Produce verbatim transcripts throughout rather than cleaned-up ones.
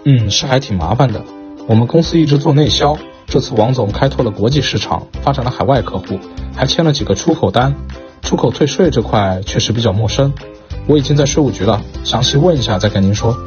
嗯，是还挺麻烦的。我们公司一直做内销，这次王总开拓了国际市场，发展了海外客户，还签了几个出口单。出口退税这块确实比较陌生，我已经在税务局了，详细问一下再跟您说。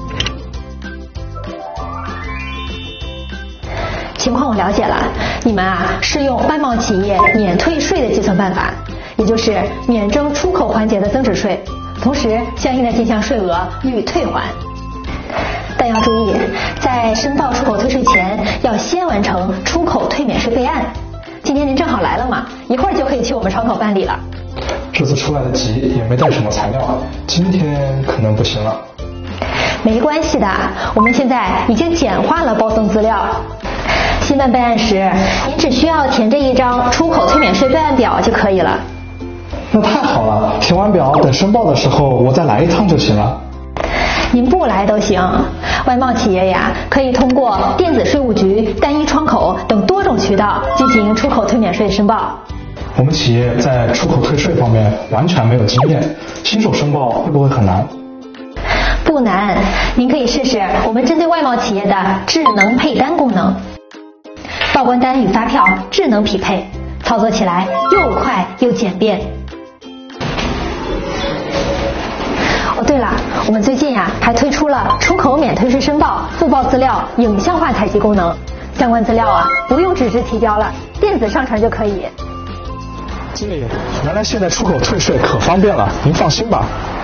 情况我了解了，你们啊是用外贸企业免退税的计算办法，也就是免征出口环节的增值税，同时相应的进项税额予以退还。但要注意，在申报出口退税前，要先完成出口退免税备案。今天您正好来了嘛，一会儿就可以去我们窗口办理了。 这次出来的急，也没带什么材料，今天可能不行了。 没关系的，我们现在已经简化了报送资料。新办备案时，您只需要填这一张出口退免税备案表就可以了。 那太好了，填完表等申报的时候我再来一趟就行了。 您不来都行，外贸企业呀，可以通过电子税务局、单一窗口等多种渠道进行出口退免税申报。 我们企业在出口退税方面完全没有经验，新手申报会不会很难？ 不难，您可以试试我们针对外贸企业的智能配单功能，报关单与发票智能匹配，操作起来又快又简便。哦，对了，我们最近呀、啊、还推出了出口免退税申报复报资料影像化采集功能，相关资料啊不用纸质提交了，电子上传就可以。 经理，原来现在出口退税可方便了，您放心吧。